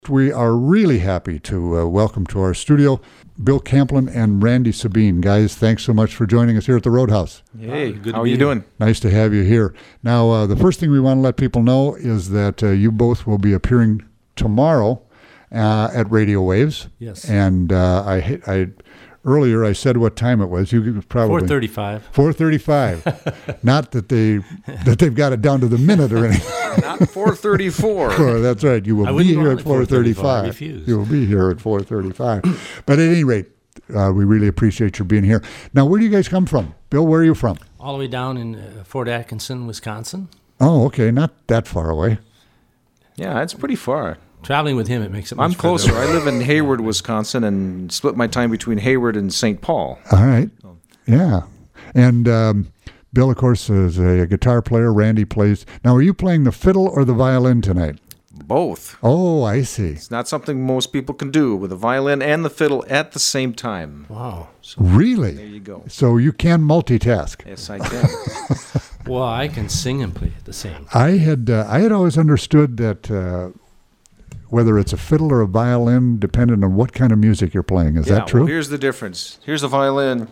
We are really happy to welcome to our studio Bill Camplin and Randy Sabine. Guys, thanks so much for joining us here at the Roadhouse. Hey, good. How are you doing? Nice to have you here. Now, the first thing we want to let people know is that you both will be appearing tomorrow at Radio Waves. Yes. And earlier I said what time it was. You probably 4:35. 4:35. Not that they've got it down to the minute or anything. Not 4:34. Oh, that's right. You will be here at 4:35. You will be here at 4:35. But at any rate, we really appreciate your being here. Now, where do you guys come from? Bill, where are you from? All the way down in Fort Atkinson, Wisconsin. Oh, okay. Not that far away. Yeah, it's pretty far. Traveling with him, it makes it much I'm closer. further. I live in Hayward, Wisconsin, and split my time between Hayward and St. Paul. All right. Yeah. And Bill, of course, is a guitar player. Randy plays. Now, are you playing the fiddle or the violin tonight? Both. Oh, I see. It's not something most people can do with the violin and the fiddle at the same time. Wow. So, really? There you go. So you can multitask. Yes, I can. Well, I can sing and play at the same. I had always understood that whether it's a fiddle or a violin, depending on what kind of music you're playing. Is that true? Well, here's the difference. Here's a violin.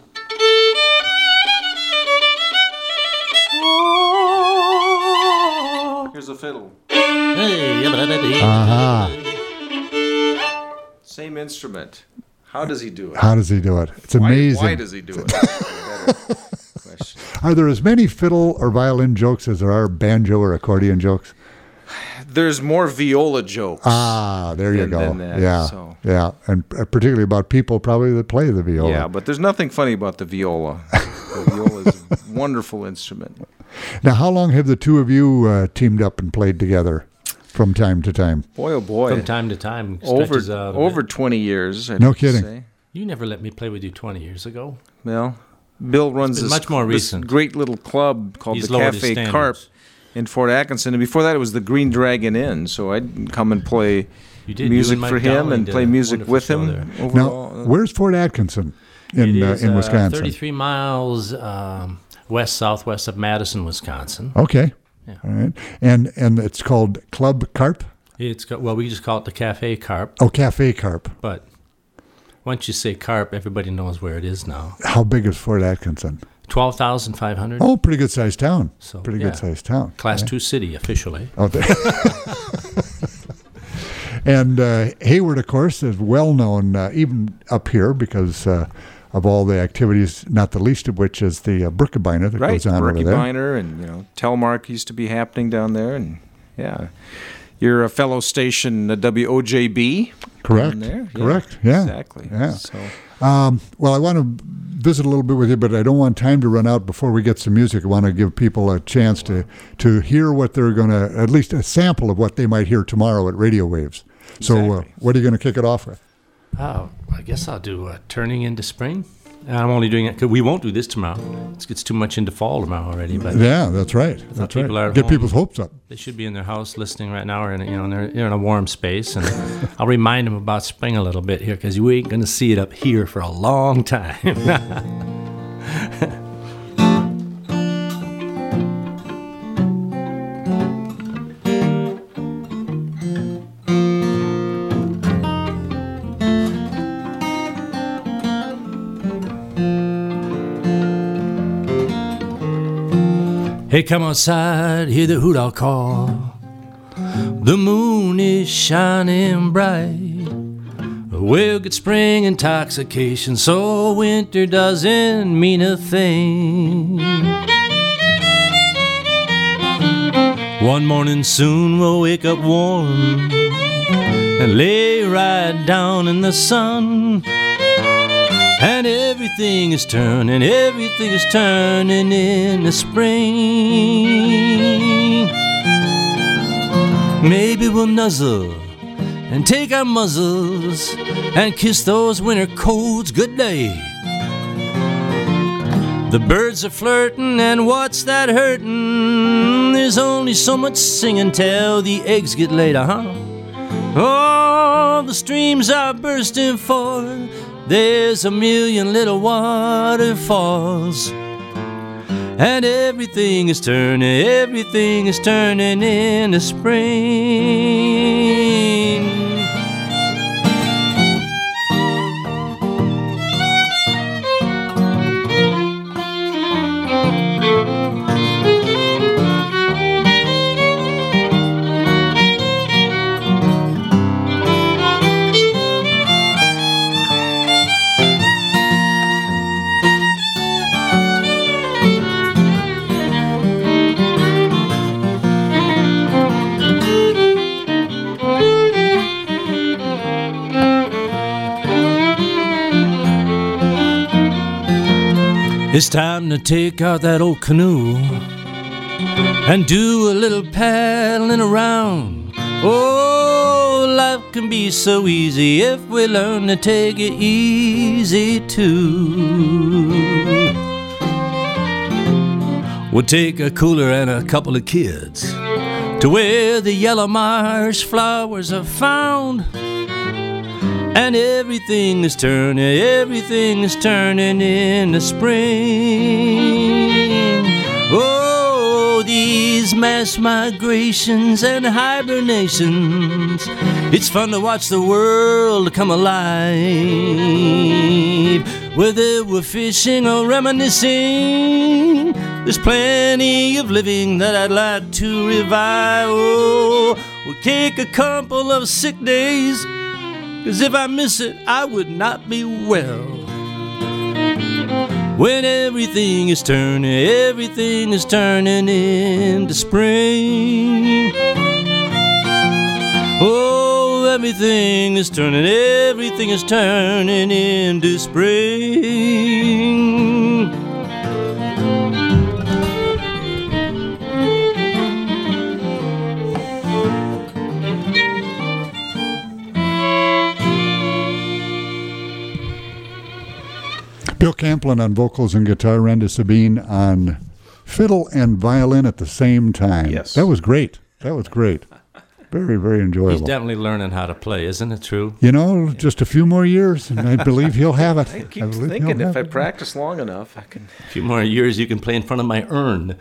Here's a fiddle. Aha. Same instrument. How does he do it? How does he do it? It's amazing. Why does he do it? Better question. Are there as many fiddle or violin jokes as there are banjo or accordion jokes? There's more viola jokes. Ah, there you go. than that, yeah, so. yeah, and particularly about people probably that play the viola. Yeah, but there's nothing funny about the viola. The viola is a wonderful instrument. Now, how long have the two of you teamed up and played together from time to time? Boy, oh boy. From time to time. Stretches out Over 20 years. No kidding. Say. You never let me play with you 20 years ago. Well, Bill runs this, much more this recent. great little club called He's the lowered his Cafe standards. Carp in Fort Atkinson. And before that, it was the Green Dragon Inn. So I'd come and play You did. music You and for Mike him Dowling and did play a music wonderful with show him. there. Now, Overall, where's Fort Atkinson in It is, Wisconsin? 33 miles southwest of Madison, Wisconsin. Okay. Yeah. All right. And it's called Club Carp? We just call it the Cafe Carp. Oh, Cafe Carp. But once you say carp, everybody knows where it is now. How big is Fort Atkinson? 12,500. Oh, pretty good sized town. So, Pretty yeah. good sized town. Class Yeah. 2 city officially. Oh, and Hayward, of course, is well known even up here because of all the activities, not the least of which is the Brookabiner that goes on over there. Brookabiner and Telmark used to be happening down there, and yeah, you're a fellow station, WOJB. Correct. Down there. Correct. Yeah. Exactly. Yeah. So, Well, I want to visit a little bit with you, but I don't want time to run out before we get some music. I want to give people a chance to hear what they're going to, at least a sample of what they might hear tomorrow at Radio Waves. So Exactly. what are you going to kick it off with? Oh, I guess I'll do Turning into Spring. And I'm only doing it because we won't do this tomorrow. It's too much into fall tomorrow already. But Yeah, that's right. That's people right. are at Get home. people's hopes up. they should be in their house listening right now, or they're in a warm space. And I'll remind them about spring a little bit here because you ain't going to see it up here for a long time. Hey, come outside, hear the hoot owl call. The moon is shining bright. We'll get spring intoxication, so winter doesn't mean a thing. One morning soon we'll wake up warm and lay right down in the sun. And everything is turning into spring. Maybe we'll nuzzle and take our muzzles and kiss those winter colds goodnight. The birds are flirting, and what's that hurting? There's only so much singing till the eggs get laid, Oh, the streams are bursting forth. There's a million little waterfalls, and everything is turning into spring. It's time to take out that old canoe and do a little paddling around. Oh, life can be so easy if we learn to take it easy too. We'll take a cooler and a couple of kids to where the yellow marsh flowers are found. And everything is turning into spring. Oh, these mass migrations and hibernations, it's fun to watch the world come alive. Whether we're fishing or reminiscing, there's plenty of living that I'd like to revive. Oh, we'll take a couple of sick days, 'cause if I miss it, I would not be well. When everything is turning into spring. Oh, everything is turning into spring. Bill Camplin on vocals and guitar, Randy Sabine on fiddle and violin at the same time. Yes. That was great. Very, very enjoyable. He's definitely learning how to play, isn't it true? You know, just a few more years, and I believe he'll have it. I keep thinking if I practice long enough, I can. A few more years, you can play in front of my urn.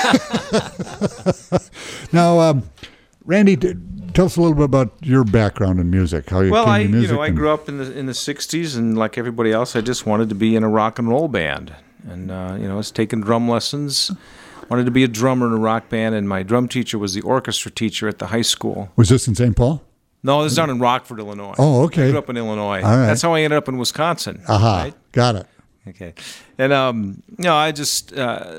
Now, Randy, tell us a little bit about your background in music. How you Well, came to music. I grew up in the '60s, and like everybody else, I just wanted to be in a rock and roll band, and I was taking drum lessons. Wanted to be a drummer in a rock band, and my drum teacher was the orchestra teacher at the high school. Was this in St. Paul? No, this is down in Rockford, Illinois. Oh, okay. I grew up in Illinois. All right. That's how I ended up in Wisconsin. Aha, Right? got it. Okay. And, I just,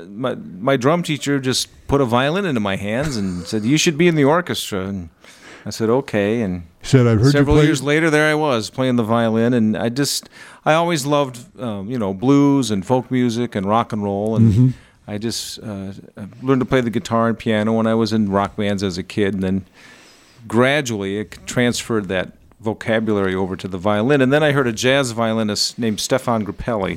my drum teacher just put a violin into my hands and said, "You should be in the orchestra." And I said, "Okay." And He said, "I've heard several you play." years later, there I was playing the violin. And I always loved, blues and folk music and rock and roll. And I just learned to play the guitar and piano when I was in rock bands as a kid. And then gradually it transferred that vocabulary over to the violin. And then I heard a jazz violinist named Stefan Grappelli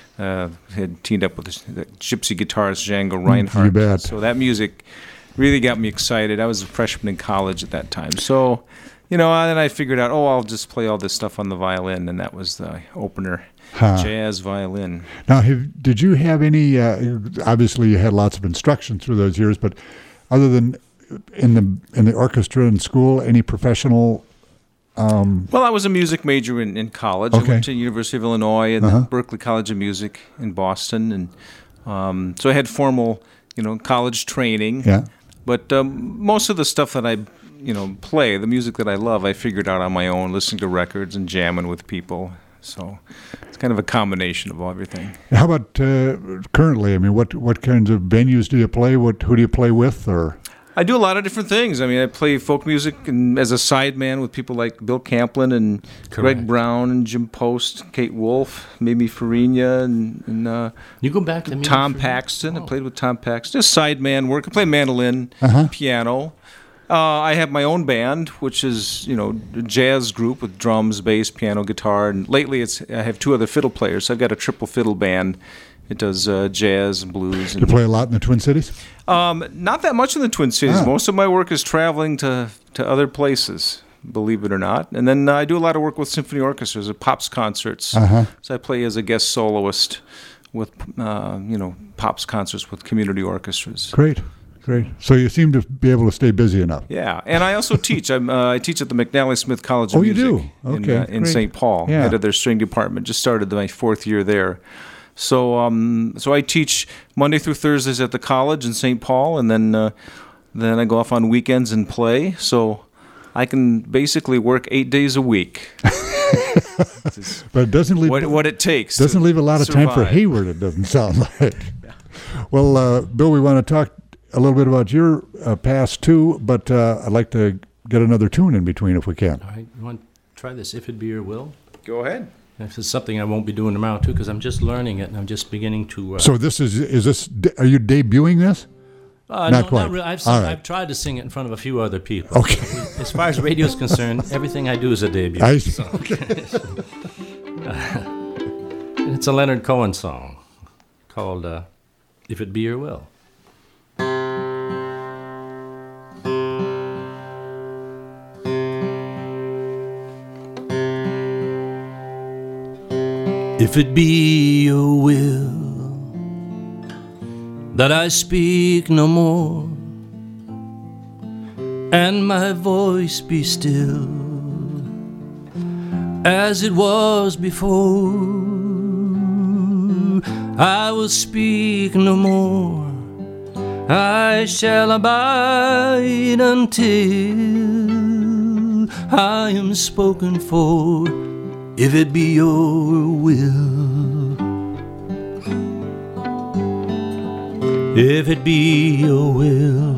had teamed up with the gypsy guitarist Django Reinhardt. You bet. So that music really got me excited. I was a freshman in college at that time. So, then I figured out, I'll just play all this stuff on the violin, and that was the opener, jazz violin. Now, did you have any? Obviously, you had lots of instruction through those years, but other than in the orchestra in school, any professional? Well, I was a music major in college. Okay. I went to the University of Illinois and the Berklee College of Music in Boston, and so I had formal, college training. Yeah. But most of the stuff that I, play, the music that I love, I figured out on my own, listening to records and jamming with people. So it's kind of a combination of everything. How about currently? I mean, what kinds of venues do you play? Who do you play with? Or I do a lot of different things. I mean, I play folk music and as a sideman with people like Bill Camplin and Greg Brown and Jim Post, Kate Wolf, Mimi Farina, and You go back to Tom Paxton. I played with Tom Paxton. Just sideman work. I play mandolin, piano. I have my own band, which is a jazz group with drums, bass, piano, guitar, and lately I have two other fiddle players. So I've got a triple fiddle band. It does jazz and blues. you play a lot in the Twin Cities? Not that much in the Twin Cities. Most of my work is traveling to other places, believe it or not. And then I do a lot of work with symphony orchestras at Pops concerts. So I play as a guest soloist with Pops concerts with community orchestras. Great. So you seem to be able to stay busy enough. Yeah, and I also teach. I teach at the McNally Smith College of Oh, you Music do? Okay, in great. St. Paul, Yeah. head of their string department. Just started my fourth year there. So I teach Monday through Thursdays at the college in St. Paul, and then I go off on weekends and play. So I can basically work 8 days a week. But it doesn't leave what it takes. doesn't to leave a lot of time for survive. Hayward. It doesn't sound like. Well, Bill, we want to talk a little bit about your past too, but I'd like to get another tune in between if we can. All right, you want to try this? If It Be Your Will? Go ahead. This is something I won't be doing tomorrow, too, because I'm just learning it, and I'm just beginning to... So this is this, are you debuting this? Not quite. Not really. All right. I've tried to sing it in front of a few other people. Okay. As far as radio is concerned, everything I do is a debut. I, So. It's a Leonard Cohen song called If It Be Your Will. If it be your will that I speak no more, and my voice be still as it was before, I will speak no more. I shall abide until I am spoken for, if it be your will. If it be your will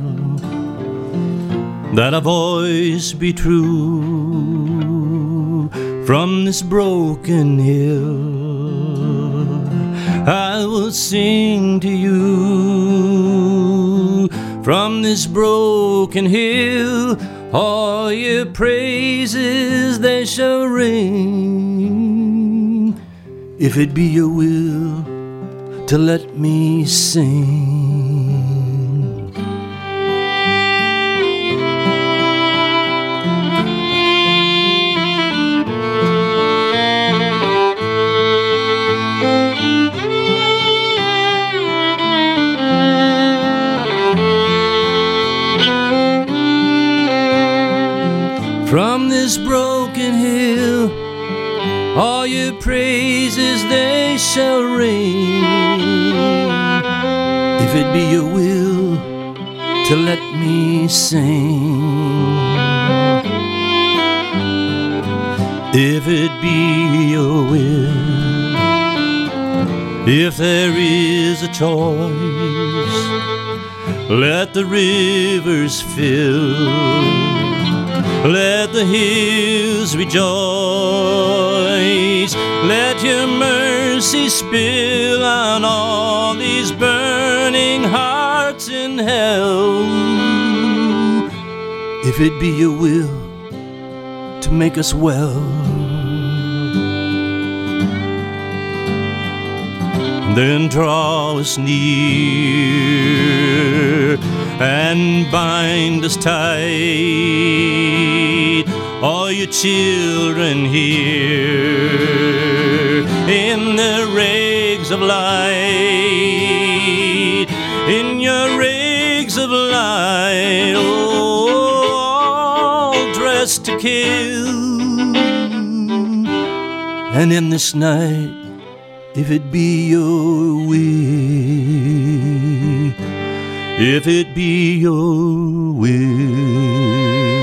that a voice be true from this broken hill, I will sing to you from this broken hill. All your praises they shall ring, if it be your will to let me sing. From this broken hill, all your praises they shall ring, if it be your will to let me sing. If it be your will, if there is a choice, let the rivers fill, let the hills rejoice, let your mercy spill on all these burning hearts in hell. If it be your will to make us well, then draw us near and bind us tight, all your children here in the rags of light, in your rags of light, all dressed to kill. And in this night, if it be your will, if it be your will.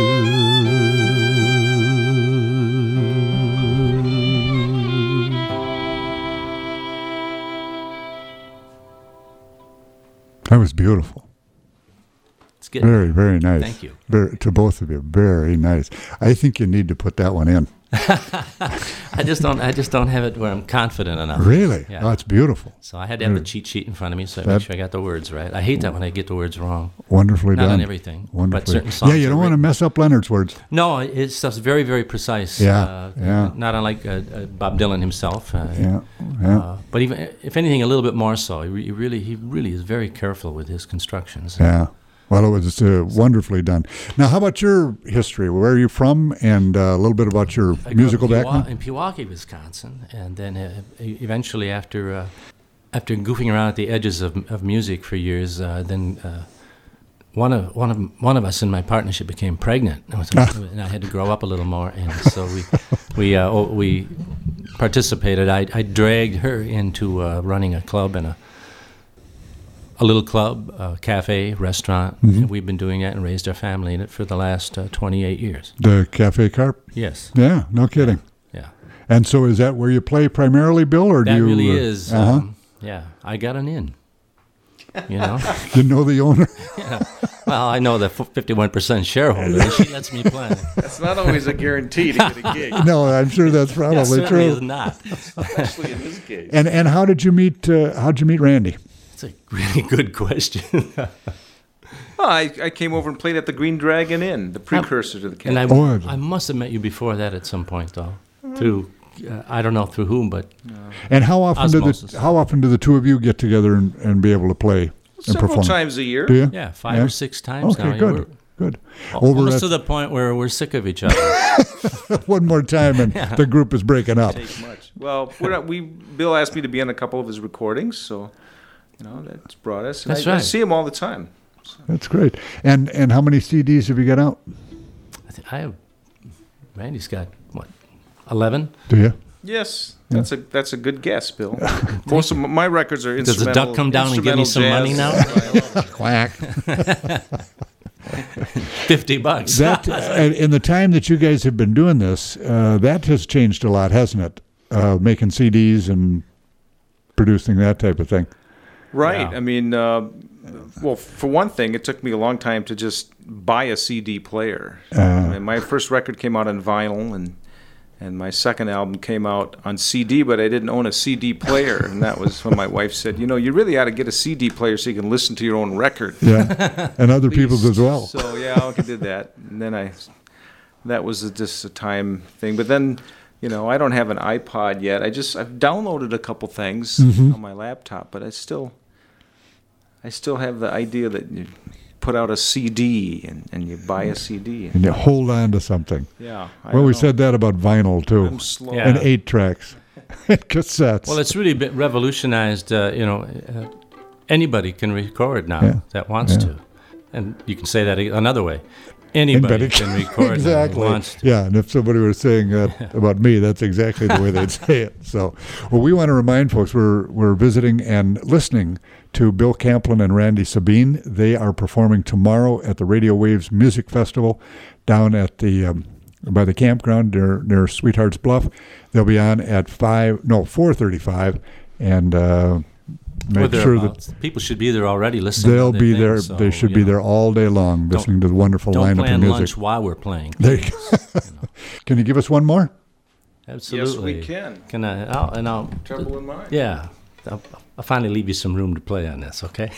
that was beautiful. It's good. Very, very nice. Thank you. To both of you, very nice. I think you need to put that one in. I just don't have it where I'm confident enough. Really? Yeah. Oh, it's beautiful. So I had to have the cheat sheet in front of me so I make sure I got the words right. I hate that when I get the words wrong. Wonderfully Not done. on everything, Wonderfully. but certain songs. Yeah, you don't want to mess up Leonard's words. No, it's stuff's very, very precise. Yeah, yeah. Not unlike Bob Dylan himself. Yeah. But even if anything, a little bit more so. He really is very careful with his constructions. Yeah. Well, it was wonderfully done. Now, how about your history? Where are you from, and a little bit about your musical background? In Pewaukee, Wisconsin, and then eventually, after goofing around at the edges of music for years, then one of us in my partnership became pregnant, and I had to grow up a little more, and so we participated. I dragged her into running a club and a little club, a cafe, restaurant. Mm-hmm. And we've been doing that and raised our family in it for the last 28 years. The Cafe Carp? Yes. Yeah, no kidding. Yeah. And so is that where you play primarily, Bill, or that do you? really is. Uh-huh. Yeah, I got an in. You know. You know the owner? Yeah. Well, I know the 51% shareholder, and she lets me play. That's not always a guarantee to get a gig, No, I'm sure that's It probably certainly is true. not. especially in this case. And how'd you meet Randy? It's a really good question. Well, I came over and played at the Green Dragon Inn, the precursor to the And camp. Oh, I must have met you before that at some point, though. Through, I don't know through whom, but And how often Osmosis. do the two of you get together and be able to play and Several perform? times a year. Do you? yeah, 5 Yeah. or 6 times now. Okay, Yeah, good, we're good. Over almost at to the point where we're sick of each other. one more time, and the group is breaking up. Take much. Well, Bill asked me to be on a couple of his recordings, so that's brought us. And That's I right. see him all the time. That's great. And how many CDs have you got out? I have. Randy's got what? 11. Do you? Yes, that's a good guess, Bill. Most of my records are Does the instrumental. duck come down and give me some money now? Quack. $50. That and in the time that you guys have been doing this, that has changed a lot, hasn't it? Making CDs and producing that type of thing. Right. Yeah. I mean, well, for one thing, it took me a long time to just buy a CD player. I mean, my first record came out on vinyl, and my second album came out on CD, but I didn't own a CD player. And that was when my wife said, you really ought to get a CD player so you can listen to your own record. Yeah, and other people's as well. So, yeah, I did that. And then that was just a time thing. But then, I don't have an iPod yet. I've downloaded a couple things on my laptop, but I still have the idea that you put out a CD and you buy a CD. And you hold on to something. Yeah. Well, we said that about vinyl too, I'm slow. Yeah. and 8 tracks, and cassettes. Well, it's really been revolutionized. Anybody can record now Yeah. that wants Yeah. to, and you can say that another way. Anybody can record exactly. now who wants to. Yeah, and if somebody were saying that about me, that's exactly the way they'd say it. So, well, we want to remind folks we're visiting and listening to Bill Camplin and Randy Sabine. They are performing tomorrow at the Radio Waves Music Festival down at the by the campground near Sweethearts Bluff. They'll be on at 4:35, and make sure that people should be there already listening. they'll to be the there. thing, so, They should be there all day long, listening to the wonderful Don't lineup of plan music. lunch while we're playing. There you go. Can you give us one more? Absolutely. Yes, we can. Can I? I'll Trouble in mind. yeah. I'll finally leave you some room to play on this, okay?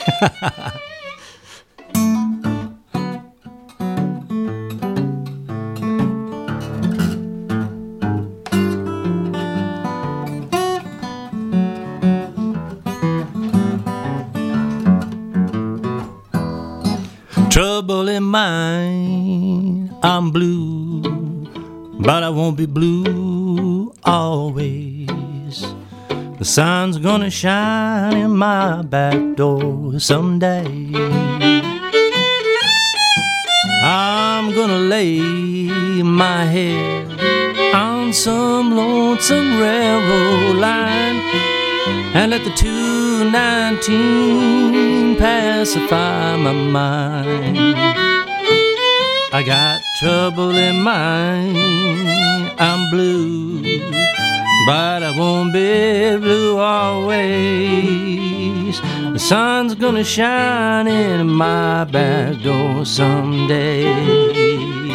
Trouble in mind, I'm blue, but I won't be blue always. The sun's gonna shine in my back door someday. I'm gonna lay my head on some lonesome railroad line and let the 219 pacify my mind. I got trouble in mind, I'm blue, but I won't be blue always. The sun's gonna shine in my back door someday.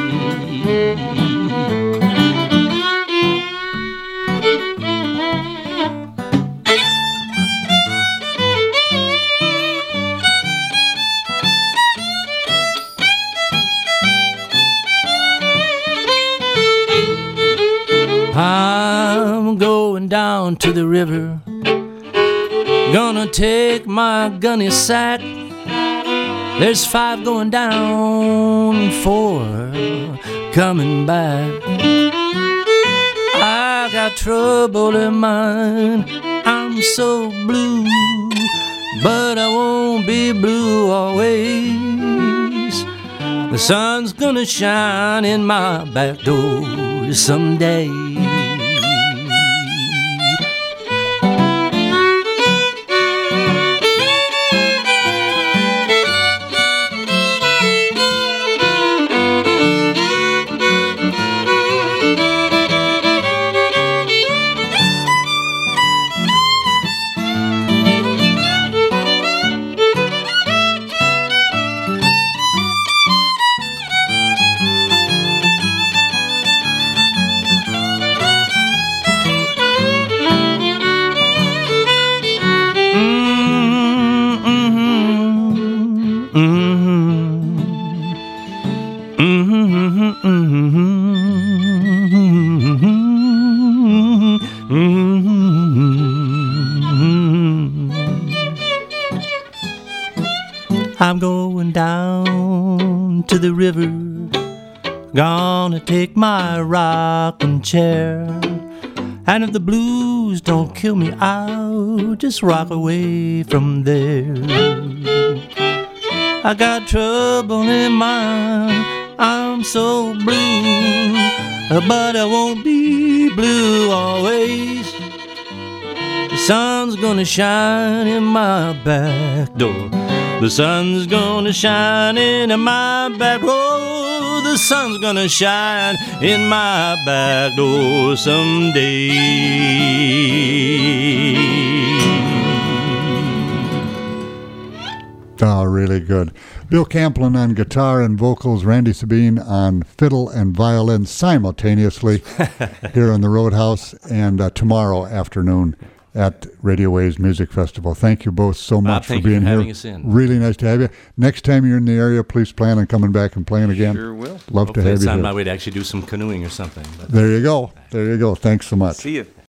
I'm going down to the river, gonna take my gunny sack. There's 5 going down, 4 coming back. I got trouble in mind, I'm so blue, but I won't be blue always. The sun's gonna shine in my back door someday. I'm going down to the river, gonna take my rocking chair. And if the blues don't kill me, I'll just rock away from there. I got trouble in mind, I'm so blue, but I won't be blue always. The sun's gonna shine in my back door. The sun's gonna shine in my back door. The sun's gonna shine in my back door someday. Oh, really good. Bill Camplin on guitar and vocals, Randy Sabine on fiddle and violin simultaneously here in the Roadhouse, and tomorrow afternoon at Radio Waves Music Festival. Thank you both so much for being here. Us in. Really nice to have you. Next time you're in the area, please plan on coming back and playing again. Sure will. Love to have it's you on here. my way to actually do some canoeing or something. But There you go. There you go. Thanks so much. See you.